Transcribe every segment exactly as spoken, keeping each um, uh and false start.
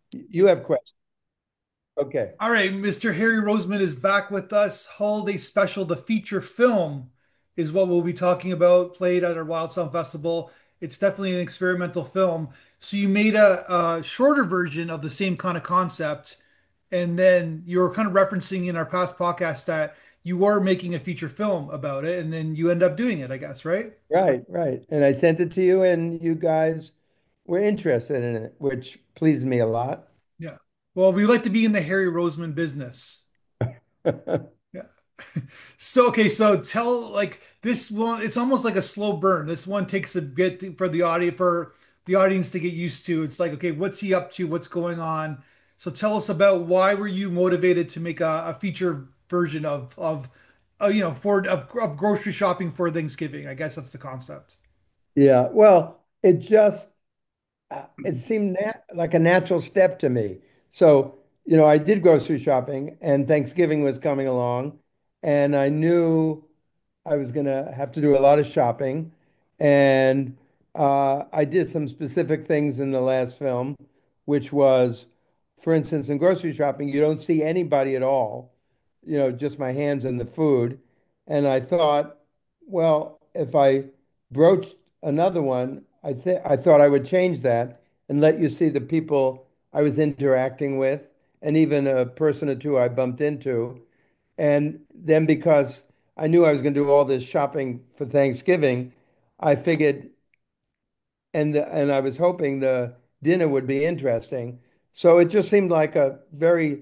You have questions. Okay. All right, Mister Harry Roseman is back with us. Holiday special, the feature film is what we'll be talking about, played at our Wild Sound Festival. It's definitely an experimental film. So you made a, a shorter version of the same kind of concept, and then you were kind of referencing in our past podcast that you were making a feature film about it, and then you end up doing it, I guess, right? Right, right. And I sent it to you, and you guys were interested in it, which pleased me a lot. Yeah. Well, we like to be in the Harry Roseman business. Yeah. So okay, so tell like this one, it's almost like a slow burn. This one takes a bit for the audience for the audience to get used to. It's like, okay, what's he up to? What's going on? So tell us about why were you motivated to make a, a feature version of of uh, you know for of, of grocery shopping for Thanksgiving. I guess that's the concept. Yeah. Well, it just uh, it seemed nat like a natural step to me. So, you know, I did grocery shopping and Thanksgiving was coming along, and I knew I was going to have to do a lot of shopping. And uh, I did some specific things in the last film, which was, for instance, in grocery shopping, you don't see anybody at all, you know, just my hands and the food. And I thought, well, if I broached another one, I think I thought I would change that and let you see the people I was interacting with, and even a person or two I bumped into. And then because I knew I was going to do all this shopping for Thanksgiving, I figured, and the, and I was hoping the dinner would be interesting. So it just seemed like a very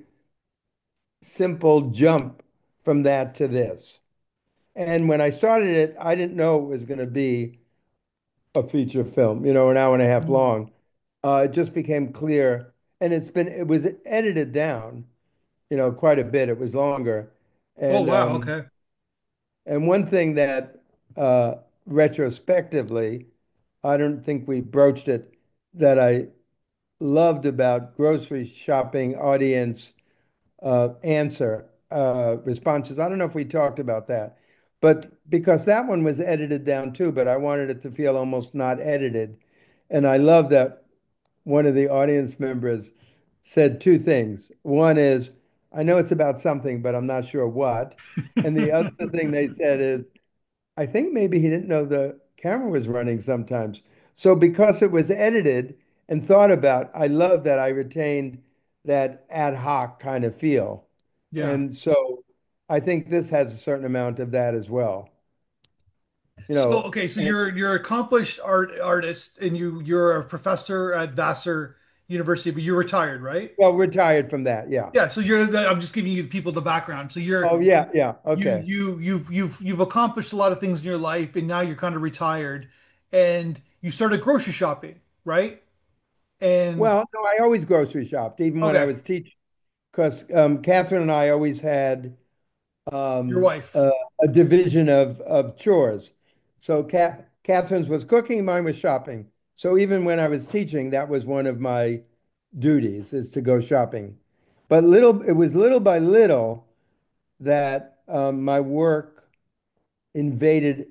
simple jump from that to this. And when I started it, I didn't know it was going to be a feature film, you know, an hour and a half Hmm. long. Uh, it just became clear, and it's been it was edited down, you know, quite a bit. It was longer, Oh and wow, um, okay. and one thing that uh, retrospectively, I don't think we broached it, that I loved about grocery shopping audience uh, answer uh, responses. I don't know if we talked about that, but because that one was edited down too, but I wanted it to feel almost not edited. And I love that one of the audience members said two things. One is, I know it's about something, but I'm not sure what. And the other thing they said is, I think maybe he didn't know the camera was running sometimes. So because it was edited and thought about, I love that I retained that ad hoc kind of feel. Yeah. And so I think this has a certain amount of that as well. You So know, okay, so and you're you're an accomplished art artist and you you're a professor at Vassar University, but you're retired, right? well, retired from that. Yeah. Yeah, so you're the, I'm just giving you people the background. So you're Oh, yeah. Yeah. you Okay. you you've you've you've accomplished a lot of things in your life and now you're kind of retired and you started grocery shopping, right? And Well, no, I always grocery shopped, even when I okay, was teaching, because um, Catherine and I always had your um, wife. a, a division of of chores. So Cat Catherine's was cooking, mine was shopping. So even when I was teaching, that was one of my duties is to go shopping. But little, it was little by little that um, my work invaded,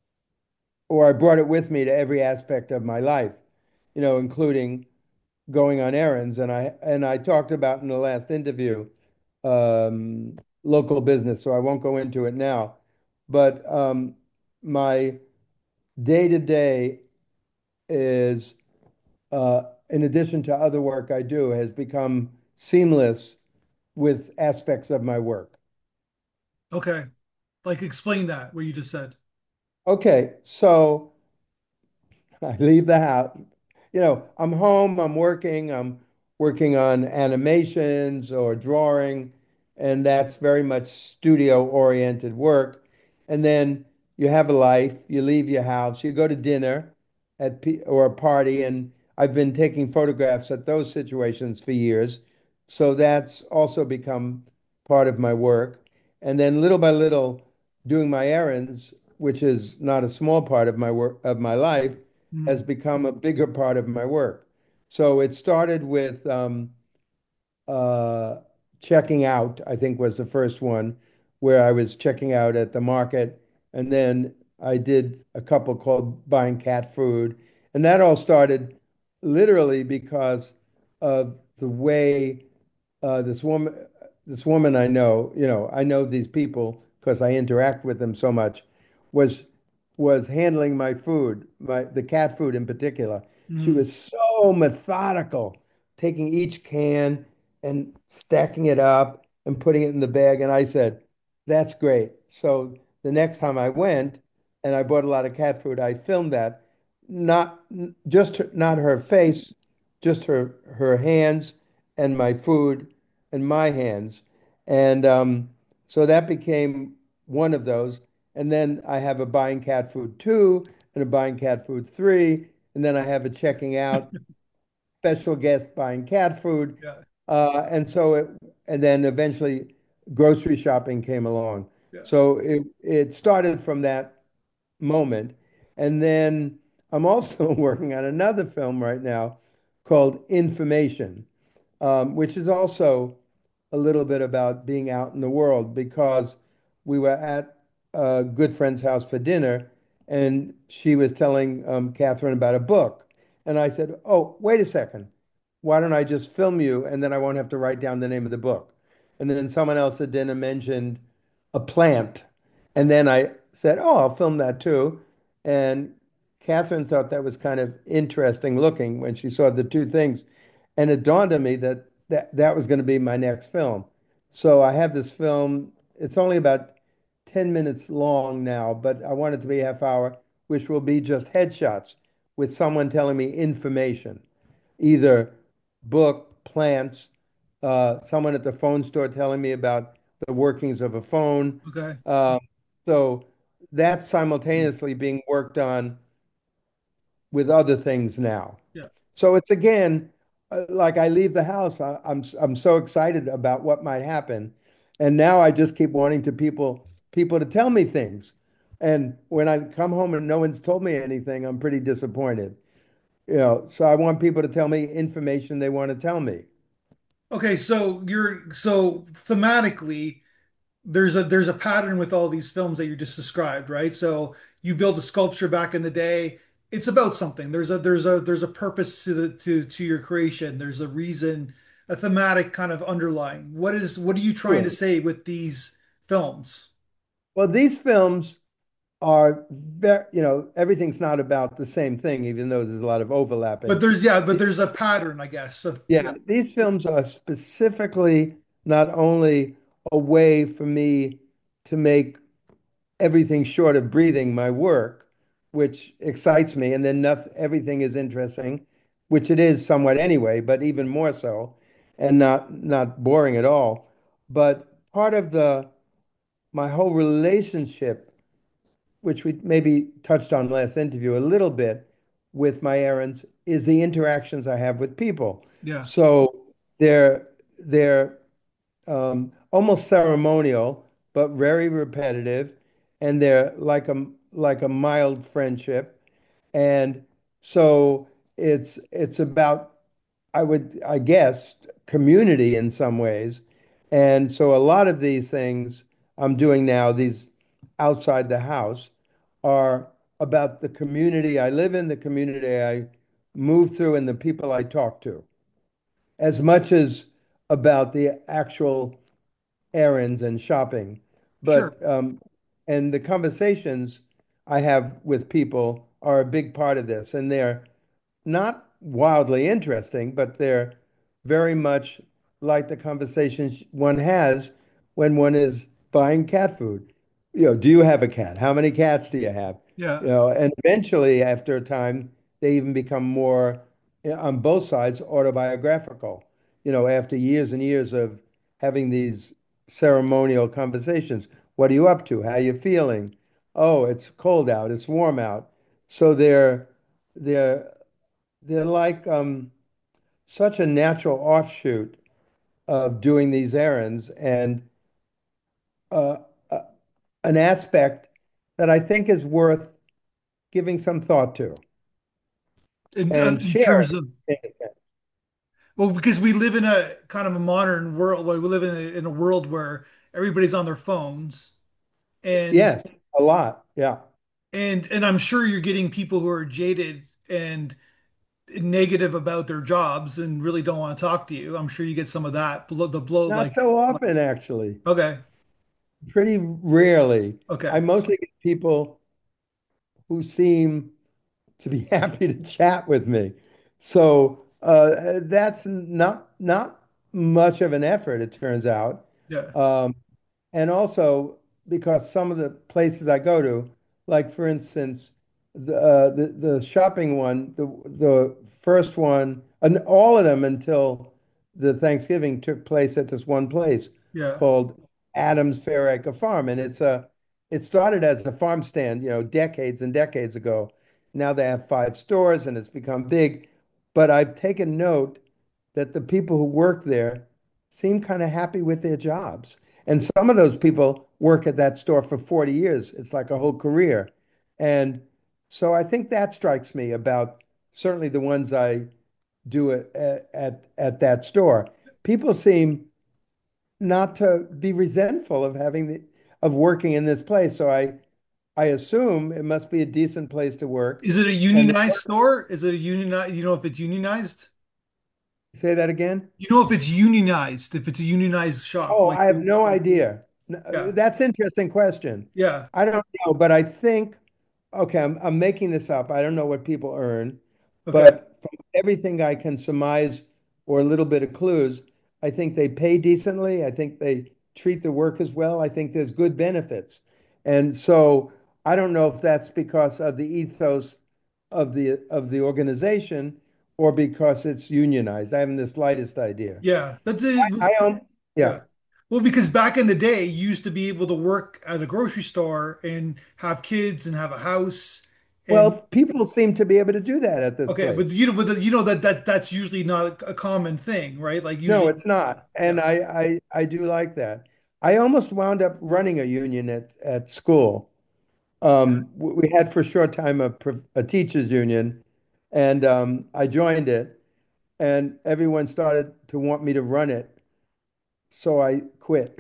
or I brought it with me to every aspect of my life, you know, including going on errands. And I and I talked about in the last interview um, local business, so I won't go into it now. But um, my day to day is, uh, in addition to other work I do, has become seamless with aspects of my work. Okay. Like explain that what you just said. Okay, so I leave the house. You know, I'm home, I'm working, I'm working on animations or drawing, and that's very much studio oriented work. And then you have a life, you leave your house, you go to dinner at P or a party, and I've been taking photographs at those situations for years. So that's also become part of my work. And then little by little, doing my errands, which is not a small part of my work of my life, has Hmm. become a bigger part of my work. So it started with um, uh, checking out, I think was the first one, where I was checking out at the market. And then I did a couple called buying cat food. And that all started literally because of the way uh, this woman, this woman I know, you know, I know these people because I interact with them so much, was was handling my food, my the cat food in particular. She Mm, was so methodical, taking each can and stacking it up and putting it in the bag. And I said, "That's great." So the next time I went and I bought a lot of cat food, I filmed that, not just her, not her face, just her her hands and my food and my hands. And um, so that became one of those. And then I have a buying cat food two and a buying cat food three. And then I have a checking out special guest buying cat food. yeah, Uh, and so it, and then eventually grocery shopping came along. yeah. So it, it started from that moment. And then I'm also working on another film right now called Information, um, which is also a little bit about being out in the world because we were at a good friend's house for dinner and she was telling um, Catherine about a book. And I said, "Oh, wait a second. Why don't I just film you and then I won't have to write down the name of the book?" And then someone else at dinner mentioned a plant. And then I said, "Oh, I'll film that too." And Catherine thought that was kind of interesting looking when she saw the two things. And it dawned on me that that, that was going to be my next film. So I have this film. It's only about ten minutes long now, but I want it to be a half hour, which will be just headshots with someone telling me information, either book, plants, uh, someone at the phone store telling me about the workings of a phone. Okay. Um, so that's simultaneously being worked on with other things now. Yeah. So it's again, uh, like I leave the house, I, I'm I'm so excited about what might happen, and now I just keep wanting to people people to tell me things. And when I come home and no one's told me anything, I'm pretty disappointed. You know, so I want people to tell me information they want to tell me. Okay, so you're so thematically there's a there's a pattern with all these films that you just described, right? So you build a sculpture back in the day. It's about something. There's a there's a there's a purpose to the to to your creation. There's a reason, a thematic kind of underlying. What is what are you trying to Sure. say with these films? Well, these films are very, you know, everything's not about the same thing, even though there's a lot of But overlapping. there's yeah, but there's a pattern, I guess. Of yeah, Yeah, these films are specifically not only a way for me to make everything short of breathing my work, which excites me, and then nothing, everything is interesting, which it is somewhat anyway, but even more so, and not not boring at all. But part of the my whole relationship, which we maybe touched on last interview a little bit with my errands, is the interactions I have with people. yeah, So they're they're um, almost ceremonial, but very repetitive, and they're like a like a mild friendship. And so it's it's about, I would, I guess, community in some ways. And so a lot of these things I'm doing now, these outside the house, are about the community I live in, the community I move through, and the people I talk to, as much as about the actual errands and shopping. sure. But um, and the conversations I have with people are a big part of this, and they're not wildly interesting, but they're very much like the conversations one has when one is buying cat food. You know, do you have a cat? How many cats do you have? Yeah, You know, and eventually, after a time, they even become more, eh, on both sides, autobiographical. You know, after years and years of having these ceremonial conversations. What are you up to? How are you feeling? Oh, it's cold out, it's warm out. So they're they're they're like um, such a natural offshoot of doing these errands and uh, uh, an aspect that I think is worth giving some thought to in uh, and in terms sharing. of well, because we live in a kind of a modern world. Well, we live in a, in a world where everybody's on their phones, and Yes, a lot. Yeah. and and I'm sure you're getting people who are jaded and negative about their jobs and really don't want to talk to you. I'm sure you get some of that. Blow, the blow, Not like, so often, actually. okay, Pretty rarely. I okay, mostly get people who seem to be happy to chat with me. So uh, that's not not much of an effort, it turns out. yeah, Um, and also because some of the places I go to, like for instance, the uh, the, the shopping one, the the first one, and all of them until the Thanksgiving took place at this one place yeah, called Adams Fairacre Farm, and it's a it started as a farm stand, you know, decades and decades ago. Now they have five stores and it's become big. But I've taken note that the people who work there seem kind of happy with their jobs. And some of those people work at that store for forty years. It's like a whole career. And so I think that strikes me about certainly the ones I do at, at, at that store. People seem not to be resentful of having the, of working in this place. So I, I assume it must be a decent place to work. Is it a And the unionized work, store? Is it a unionized? You know if it's unionized? say that again? You know if it's unionized, if it's a unionized shop, Oh, like I have the, no idea. N- uh, yeah, That's an interesting question. yeah, I don't know, but I think, okay, I'm, I'm making this up. I don't know what people earn, okay, but from everything I can surmise or a little bit of clues, I think they pay decently. I think they treat the workers well. I think there's good benefits. And so I don't know if that's because of the ethos of the of the organization or because it's unionized. I haven't the slightest idea. yeah. That's it. I own, yeah. Yeah. Well, because back in the day, you used to be able to work at a grocery store and have kids and have a house. And Well, people seem to be able to do that at this okay, but place. you know, but you know that that that's usually not a common thing, right? Like No, usually, it's not. And yeah, I, I, I do like that. I almost wound up running a union at, at school. yeah. Um, w- we had for a short time a, pro- a teachers union, and um, I joined it, and everyone started to want me to run it. So I quit.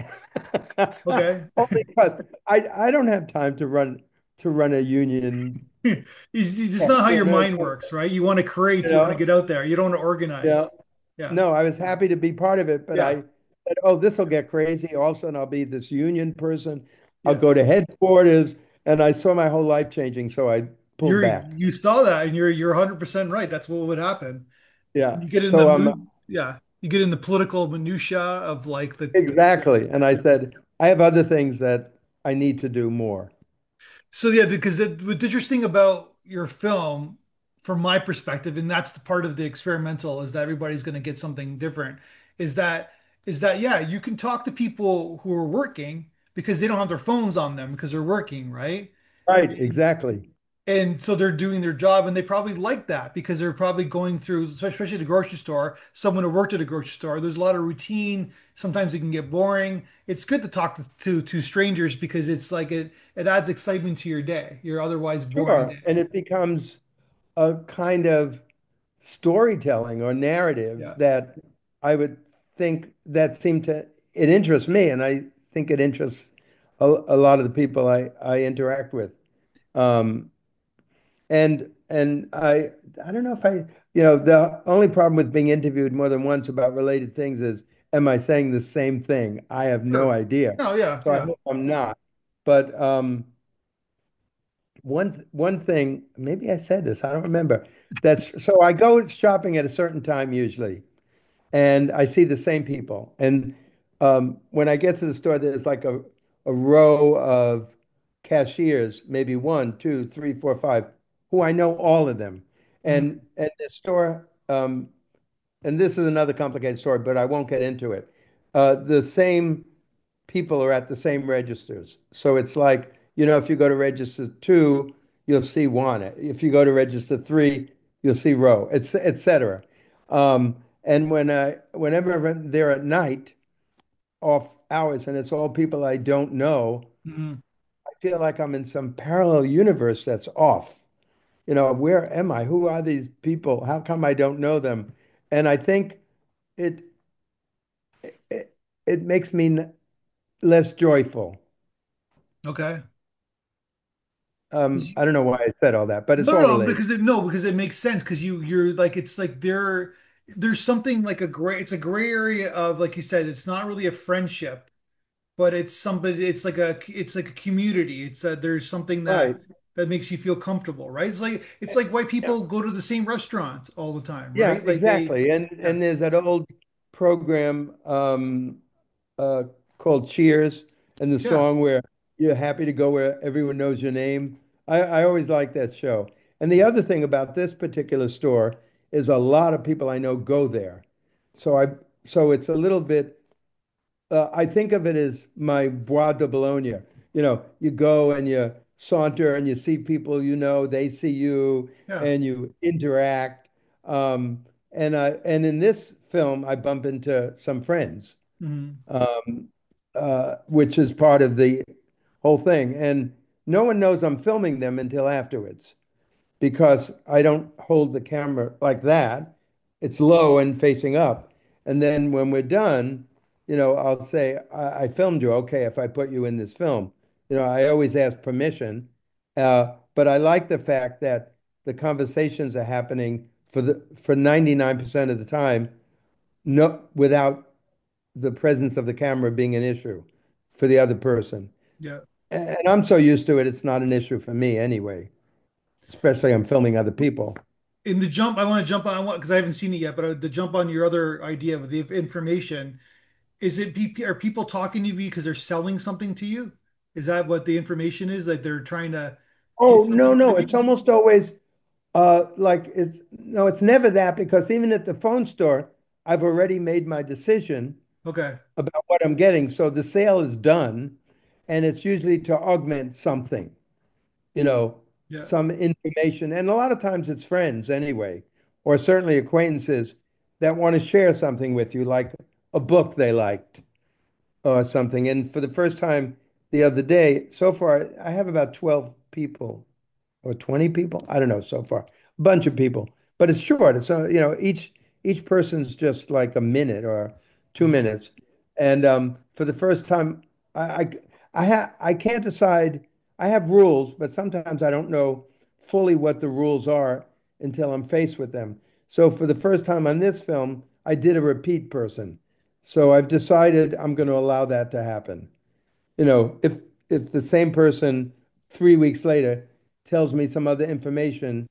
Okay. Only because I, I don't have time to run to run a union. It's it's Yeah, not how you your know, mind works, right? You want to create, you you want to know, get out there. You don't want to yeah. organize. Yeah. No, I was happy to be part of it, but Yeah. I said, oh, this will get crazy. All of a sudden, I'll be this union person. I'll Yeah. go to headquarters. And I saw my whole life changing, so I pulled You're back. you saw that and you're you're one hundred percent right. That's what would happen. Yeah. You get in the So um mood, yeah. You get in the political minutia of like the exactly. And I yeah. said, I have other things that I need to do more. So yeah, because it, what's interesting about your film, from my perspective, and that's the part of the experimental, is that everybody's going to get something different. Is that is that yeah, you can talk to people who are working because they don't have their phones on them because they're working, right? Right, exactly. And so they're doing their job and they probably like that because they're probably going through, especially the grocery store, someone who worked at a grocery store, there's a lot of routine. Sometimes it can get boring. It's good to talk to, to, to strangers because it's like it, it adds excitement to your day, your otherwise boring Sure. day. And it becomes a kind of storytelling or narrative Yeah. that I would think that seemed to it interests me, and I think it interests a, a lot of the people I, I interact with. Um, and and I I don't know if I you know the only problem with being interviewed more than once about related things is am I saying the same thing? I have no Sure. idea. No, yeah, So I yeah. hope I'm not. But um, one one thing, maybe I said this, I don't remember. That's so I go shopping at a certain time usually, and I see the same people. And um, when I get to the store, there's like a, a row of cashiers, maybe one, two, three, four, five, who I know all of them. And Mhm. and the store, um, and this is another complicated story, but I won't get into it. Uh, the same people are at the same registers. So it's like, you know, if you go to register two, you'll see one. If you go to register three, you'll see row, et, et cetera. Um, and when I, whenever I'm there at night, off hours, and it's all people I don't know, Mhm. I feel like I'm in some parallel universe that's off. You know, where am I? Who are these people? How come I don't know them? And I think it it, it makes me less joyful. Okay. Um, I don't know why I said all that, but it's No, all no, no, related. because it, no, because it makes sense because you you're like it's like there there's something like a gray it's a gray area of like you said it's not really a friendship but it's somebody it's like a it's like a community it's a, there's something that Right. that makes you feel comfortable, right? It's like it's like white Yeah. people go to the same restaurant all the time, Yeah, right? Like they exactly. And yeah and there's that old program um uh called Cheers and the yeah song where you're happy to go where everyone knows your name. I, I always like that show. And the other thing about this particular store is a lot of people I know go there. So I so it's a little bit uh, I think of it as my Bois de Bologna. You know, you go and you saunter and you see people you know, they see you yeah and you interact. Um, and I and in this film, I bump into some friends, hmm um, uh, which is part of the whole thing. And no one knows I'm filming them until afterwards because I don't hold the camera like that. It's low and facing up. And then when we're done, you know, I'll say, I, I filmed you. Okay, if I put you in this film, you know, I always ask permission. Uh, but I like the fact that the conversations are happening for the for ninety-nine percent of the time, no, without the presence of the camera being an issue for the other person. yeah. And I'm so used to it, it's not an issue for me anyway, especially I'm filming other people. In the jump, I want to jump on I want because I haven't seen it yet, but uh, the jump on your other idea of the information. Is it P P, are people talking to you because they're selling something to you? Is that what the information is? Like they're trying to Oh, get something no, out no. of It's you? almost always uh like it's no, it's never that because even at the phone store, I've already made my decision Okay. about what I'm getting. So the sale is done, and it's usually to augment something, you know, Yeah. some information. And a lot of times it's friends anyway, or certainly acquaintances that want to share something with you, like a book they liked or something. And for the first time the other day, so far, I have about twelve people or twenty people. I don't know so far. A bunch of people, but it's short. It's uh, you know, each each person's just like a minute or two Mhm. minutes. And um, for the first time, I I I, ha I can't decide. I have rules, but sometimes I don't know fully what the rules are until I'm faced with them. So for the first time on this film, I did a repeat person. So I've decided I'm going to allow that to happen. You know, if if the same person three weeks later tells me some other information,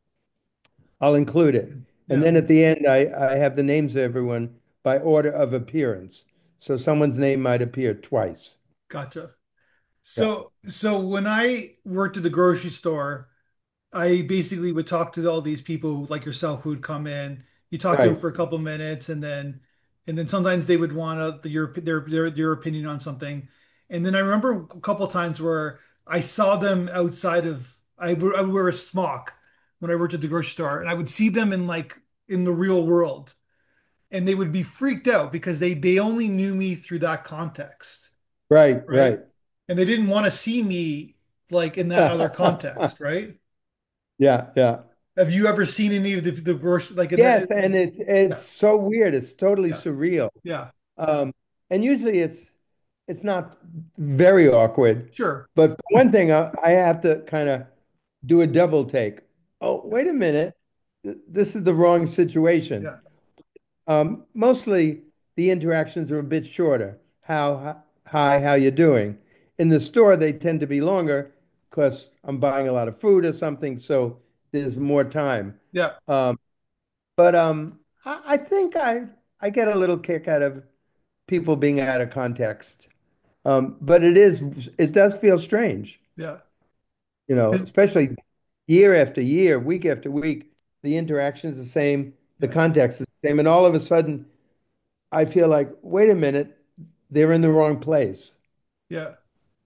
I'll include it. And Yeah. then at the end, I, I have the names of everyone by order of appearance. So someone's name might appear twice. Gotcha. Yeah. So so when I worked at the grocery store, I basically would talk to all these people like yourself who would come in. You talk to them Right. for a couple minutes, and then and then sometimes they would want to, your their their their opinion on something. And then I remember a couple times where I saw them outside of I would I would wear a smock when I worked at the grocery store, and I would see them in like in the real world, and they would be freaked out because they they only knew me through that context, Right. right? Right. And they didn't want to see me like in that other context, right? Yeah. Yeah. Have you ever seen any of the the worst like in Yes. the And it's it's yeah, so weird. It's totally yeah, surreal. yeah, Um, and usually it's it's not very awkward. sure. But for one thing, I, I have to kind of do a double take. Oh, Yeah, wait a minute. Th- This is the wrong situation. yeah, Um, mostly the interactions are a bit shorter. How, hi, hi, how you doing? In the store, they tend to be longer because I'm buying a lot of food or something, so there's more time. yeah, Um, but um, I, I think I I get a little kick out of people being out of context. Um, but it is it does feel strange, yeah. you know, Is- especially year after year, week after week, the interaction is the same, the yeah, context is the same, and all of a sudden I feel like, wait a minute, they're in the wrong place. yeah.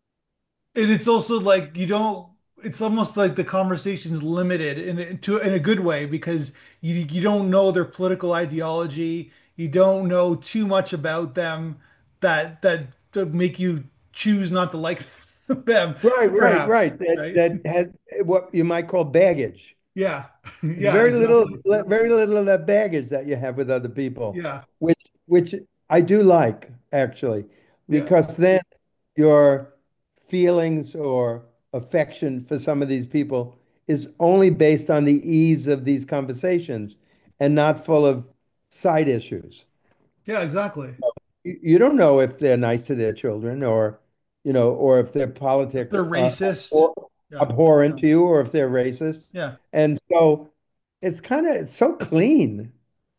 And it's also like you don't. It's almost like the conversation's limited in a- to in a good way because you you don't know their political ideology. You don't know too much about them that that, that make you choose not to like them, Right, right, perhaps, right. That right? that has what you might call baggage. Yeah, yeah, Very little, exactly. very little of that baggage that you have with other people, Yeah, which which I do like actually, yeah, because then your feelings or affection for some of these people is only based on the ease of these conversations and not full of side issues. Yeah, exactly. You, you don't know if they're nice to their children or, you know, or if their If politics they're are racist, abhor- yeah, abhorrent to you or if they're racist. yeah. And so it's kind of it's so clean.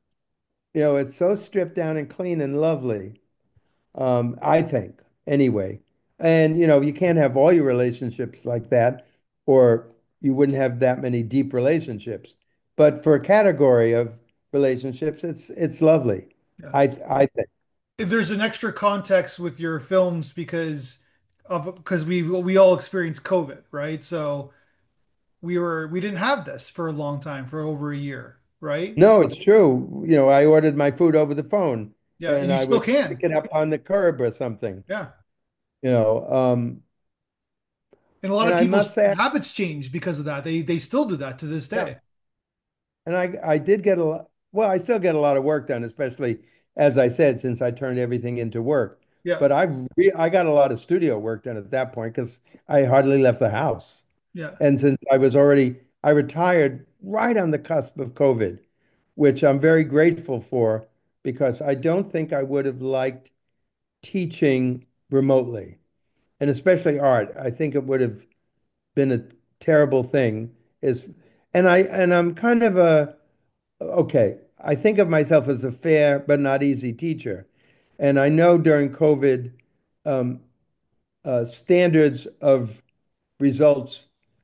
You know, it's so stripped down and clean and lovely. Um, I think, anyway. And, you know, you can't have all your relationships like that, or you wouldn't have that many deep relationships. But for a category of relationships, it's it's lovely. Yeah. I I think. There's an extra context with your films because of because we we all experienced COVID, right? So we were we didn't have this for a long time, for over a year, right? No, it's true. You know, I ordered my food over the phone Yeah, and and you I still would pick can. it up on the curb or something, Yeah. you know. Um, And a lot and of I must people's say, habits change because of that. They they still do that to this yeah, day. and I I did get a lot, well, I still get a lot of work done, especially as I said, since I turned everything into work. Yeah. But I re I got a lot of studio work done at that point because I hardly left the house. Yeah. And since I was already, I retired right on the cusp of COVID, which I'm very grateful for because I don't think I would have liked teaching remotely, and especially art. I think it would have been a terrible thing. Is and I and I'm kind of a okay. I think of myself as a fair but not easy teacher, and I know during COVID, um, uh, standards of results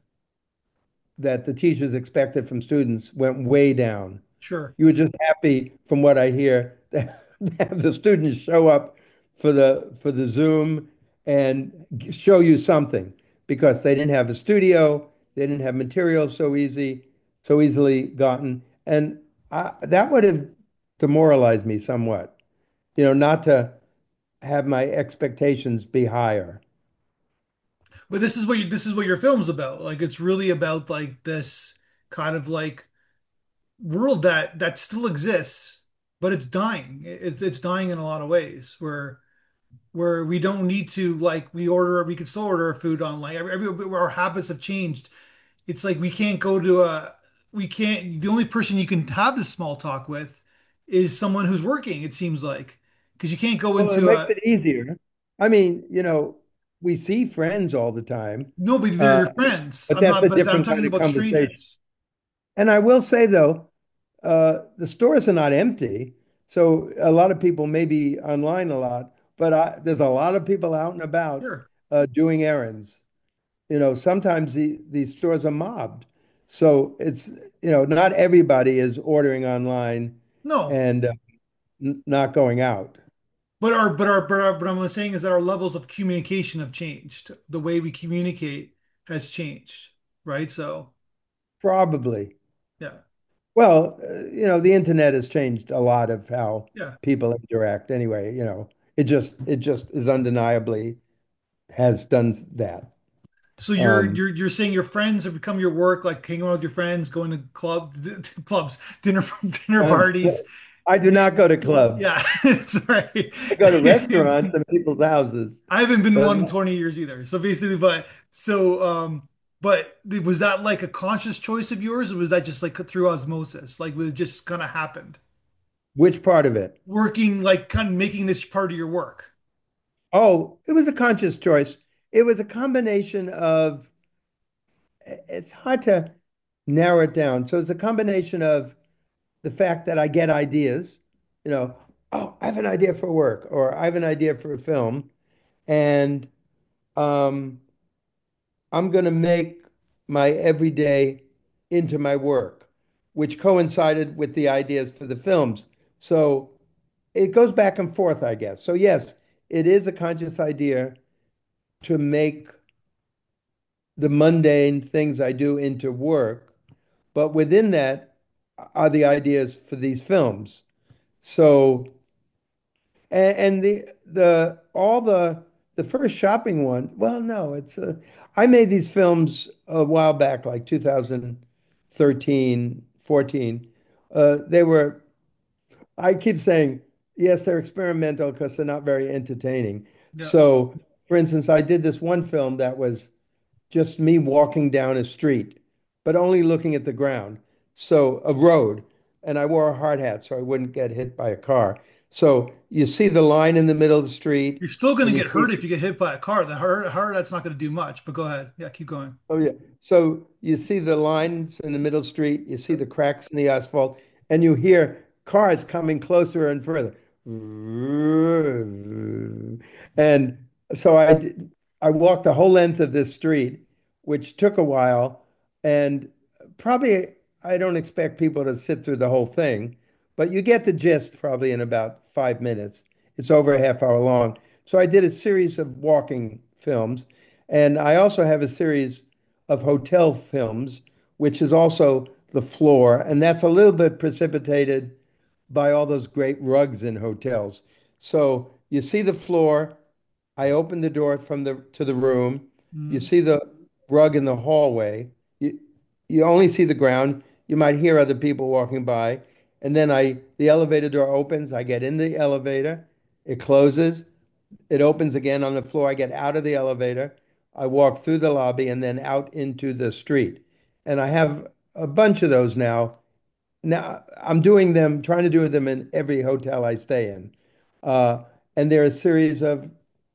that the teachers expected from students went way down. Sure. You were just happy, from what I hear, to have the students show up for the for the Zoom and show you something because they didn't have a studio, they didn't have materials so easy, so easily gotten, and I, that would have demoralized me somewhat. You know, not to have my expectations be higher. But this is what you, this is what your film's about. Like it's really about like this kind of like world that that still exists, but it's dying. It's it's dying in a lot of ways where where we don't need to like we order we can still order our food online. Every, every our habits have changed. It's like we can't go to a we can't the only person you can have this small talk with is someone who's working, it seems like. Because you can't go Well, it into makes a it easier. I mean, you know, we see friends all the time, nobody, they're uh, your friends. but I'm that's not, a but I'm different talking kind of about conversation. strangers. And I will say, though, uh, the stores are not empty. So a lot of people may be online a lot, but I, there's a lot of people out and about Sure. uh, doing errands. You know, sometimes the, these stores are mobbed. So it's, you know, not everybody is ordering online No. and uh, n not going out. But our, but our, but our, but I'm saying is that our levels of communication have changed. The way we communicate has changed, right? So, Probably. yeah, Well, uh, you know, the internet has changed a lot of how yeah. people interact anyway, you know. It just it just is undeniably has done that. So you're Um, you're you're saying your friends have become your work, like hanging out with your friends, going to club clubs, dinner dinner um, parties. I do not go to clubs. Yeah, sorry. I go to restaurants and people's houses, I haven't been but one in twenty years either. So basically, but so um, but was that like a conscious choice of yours, or was that just like through osmosis? Like was it just kind of happened? which part of it? Working like kind of making this part of your work. Oh, it was a conscious choice. It was a combination of, it's hard to narrow it down. So it's a combination of the fact that I get ideas, you know, oh, I have an idea for work, or I have an idea for a film, and um, I'm going to make my everyday into my work, which coincided with the ideas for the films. So it goes back and forth, I guess. So, yes, it is a conscious idea to make the mundane things I do into work, but within that are the ideas for these films. So, and, and the the all the the first shopping one, well, no, it's uh, I made these films a while back, like two thousand thirteen, fourteen. Uh, they were, I keep saying, yes, they're experimental because they're not very entertaining. Yeah. So, for instance, I did this one film that was just me walking down a street, but only looking at the ground. So a road, and I wore a hard hat so I wouldn't get hit by a car. So you see the line in the middle of the street, You're still going to and you get see hurt if you get hit by a car. The hurt, hurt that's not going to do much. But go ahead. Yeah, keep going. Oh yeah. So you see the lines in the middle street, you see the cracks in the asphalt, and you hear cars coming closer and further. And so I did- I walked the whole length of this street, which took a while, and probably I don't expect people to sit through the whole thing, but you get the gist probably in about five minutes. It's over a half hour long. So I did a series of walking films, and I also have a series of hotel films, which is also the floor, and that's a little bit precipitated by all those great rugs in hotels. So you see the floor. I open the door from the to the room. You Mhm. see the rug in the hallway. You you only see the ground. You might hear other people walking by. And then I the elevator door opens. I get in the elevator. It closes. It opens again on the floor. I get out of the elevator. I walk through the lobby and then out into the street. And I have a bunch of those now. Now I'm doing them, trying to do them in every hotel I stay in. Uh, and they're a series of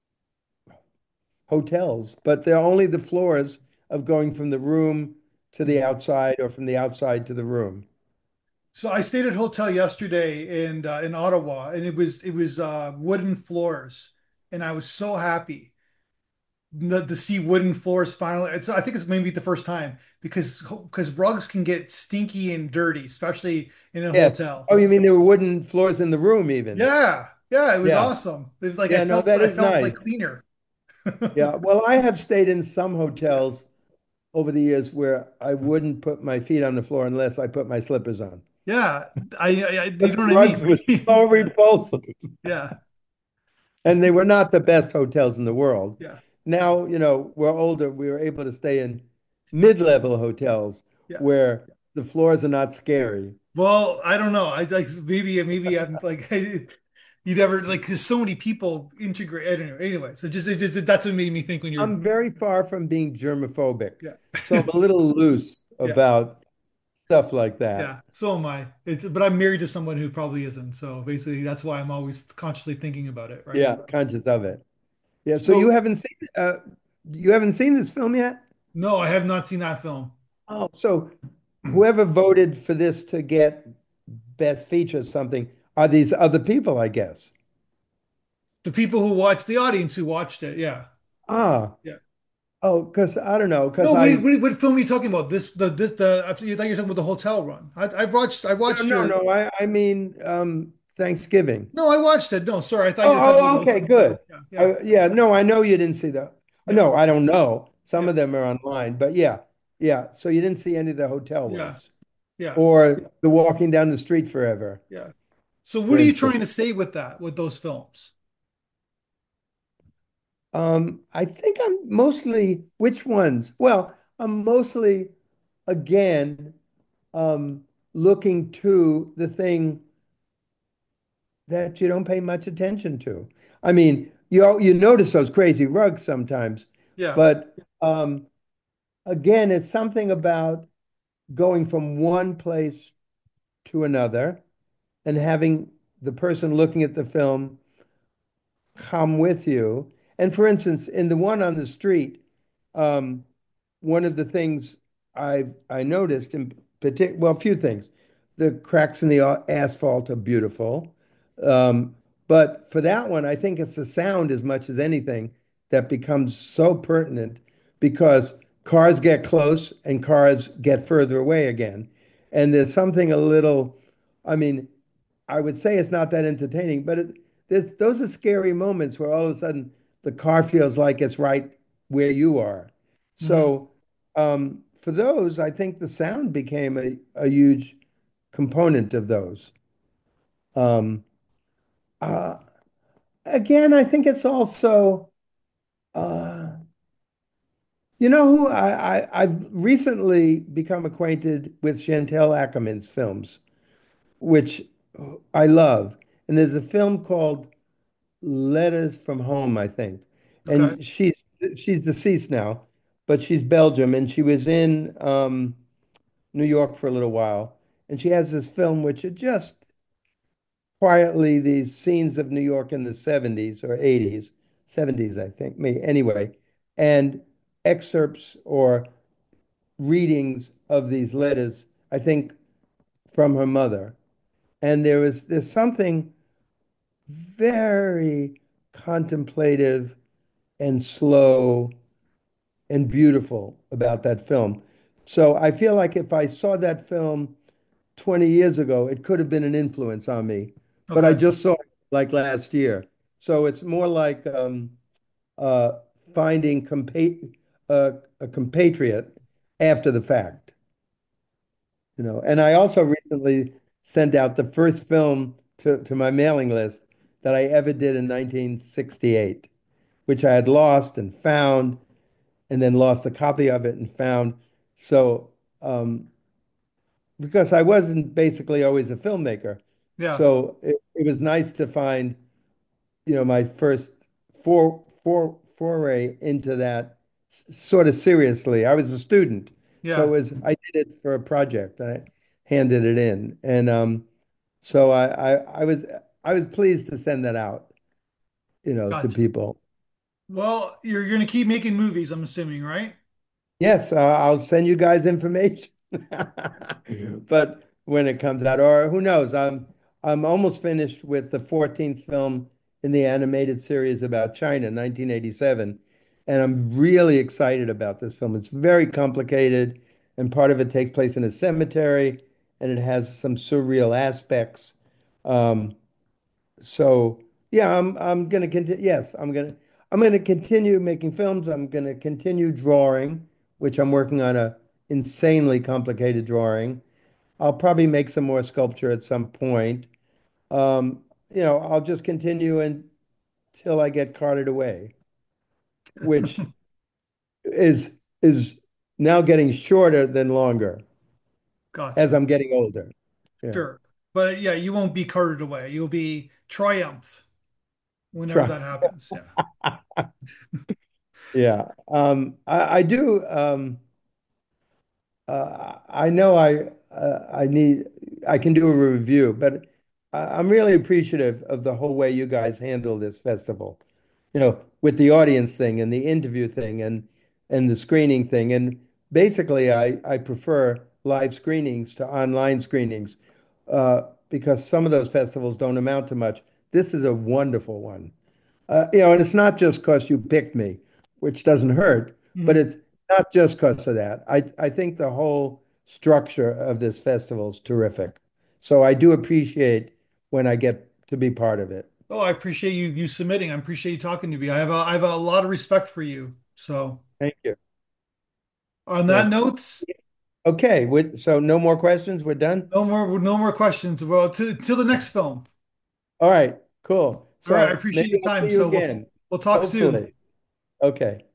hotels, but they're only the floors of going from the room to the Mhm. outside or from the outside to the room. So I stayed at a hotel yesterday in uh, in Ottawa, and it was it was uh, wooden floors, and I was so happy to, to see wooden floors finally. It's, I think it's maybe the first time because because rugs can get stinky and dirty, especially in a Yes. hotel. Oh, you mean there were wooden floors in the room even? Yeah, yeah, it was Yeah. awesome. It was like I Yeah, no, felt that I is felt like nice. cleaner. Yeah. Well, I have stayed in some Yeah, hotels over the years where I wouldn't put my feet on the floor unless I put my slippers on. yeah. I, I, I you But know the what I rugs mean? were so Yeah, repulsive. yeah. It's And they were not the best hotels in the world. yeah, Now, you know, we're older, we were able to stay in mid-level hotels yeah. where the floors are not scary. Well, I don't know. I like maybe maybe I'm like you never like because so many people integrate. I don't know. Anyway, so just, it just that's what made me think when you're I'm very far from being germophobic, yeah so I'm a little loose yeah about stuff like that. yeah. So am I. It's but I'm married to someone who probably isn't. So basically, that's why I'm always consciously thinking about it, right? Yeah, So conscious of it. Yeah, so you so haven't seen uh you haven't seen this film yet? no, I have not seen that film. Oh, so whoever voted for this to get best feature or something are these other people, I guess. The people who watched, the audience who watched it, yeah, Ah, yeah. oh, because I don't know, No, because what, I what, what film are you talking about? This the this the you thought you were talking about the hotel run. I, I've watched I no, watched no, your no, I I mean um Thanksgiving. no, I watched it. No, sorry, I thought you were talking about Oh, the oh, okay, hotel. Yeah, good. yeah, yeah, I, yeah, no, I know you didn't see the. yeah, No, I don't know. Some yeah, of them are online, but yeah, yeah. So you didn't see any of the hotel yeah, ones yeah, or the walking down the street forever, yeah. So for what are you instance. trying to say with that, with those films? Um, I think I'm mostly which ones? Well, I'm mostly again um looking to the thing that you don't pay much attention to. I mean, you al- you notice those crazy rugs sometimes, Yeah. but um again, it's something about going from one place to another and having the person looking at the film come with you. And for instance, in the one on the street, um, one of the things I I noticed in particular, well, a few things. The cracks in the a- asphalt are beautiful. Um, but for that one, I think it's the sound as much as anything that becomes so pertinent because cars get close and cars get further away again. And there's something a little, I mean, I would say it's not that entertaining, but it, there's, those are scary moments where all of a sudden the car feels like it's right where you are. Hmm. So um, for those, I think the sound became a, a huge component of those. Um, uh, Again, I think it's also, uh, you know, who I, I I've recently become acquainted with Chantal Ackerman's films, which I love. And there's a film called Letters from Home, I think. Okay. And she's she's deceased now, but she's Belgium, and she was in um, New York for a little while. And she has this film which are just quietly these scenes of New York in the seventies or eighties, seventies, I think, me anyway, and excerpts or readings of these letters, I think, from her mother. And there was there's something very contemplative and slow and beautiful about that film. So I feel like if I saw that film twenty years ago, it could have been an influence on me. But I Okay. just saw it like last year. So it's more like um, uh, finding compa uh, a compatriot after the fact, you know. And I also recently sent out the first film to, to my mailing list that I ever did in nineteen sixty-eight, which I had lost and found, and then lost a copy of it and found. So, um, because I wasn't basically always a filmmaker, Yeah. so it, it was nice to find, you know, my first for, for, foray into that s- sort of seriously. I was a student, so it Yeah. was I did it for a project. I handed it in, and um, so I, I I was I was pleased to send that out, you know, to Gotcha. people. Well, you're going to keep making movies, I'm assuming, right? Yes, uh, I'll send you guys information. But when it comes out, or who knows, I'm I'm almost finished with the fourteenth film in the animated series about China, nineteen eighty-seven, and I'm really excited about this film. It's very complicated, and part of it takes place in a cemetery, and it has some surreal aspects. Um, so yeah, I'm I'm gonna continue. Yes, I'm gonna I'm gonna continue making films. I'm gonna continue drawing, which I'm working on a insanely complicated drawing. I'll probably make some more sculpture at some point. Um, you know, I'll just continue until I get carted away, which is is now getting shorter than longer as Gotcha. I'm getting older. Yeah. Sure. But yeah, you won't be carted away. You'll be triumphed whenever Try. that happens. Yeah. Yeah. Um, I, I do. Um, Uh, I know I uh, I need I can do a review, but I- I'm really appreciative of the whole way you guys handle this festival. You know, with the audience thing and the interview thing and and the screening thing. And basically, I I prefer live screenings to online screenings uh, because some of those festivals don't amount to much. This is a wonderful one. Uh, you know, and it's not just because you picked me, which doesn't hurt, but Mhm. it's not just because of that. I, I think the whole structure of this festival is terrific. So I do appreciate when I get to be part of it. Oh, I appreciate you you submitting. I appreciate you talking to me. I have a I have a lot of respect for you. So Thank you. on that Well, note, okay. with- So no more questions. We're done. no more no more questions. Well, to, till the next film. All right. Cool. All right, I So appreciate maybe your I'll time. see you So we'll again. we'll talk soon. Hopefully. Okay.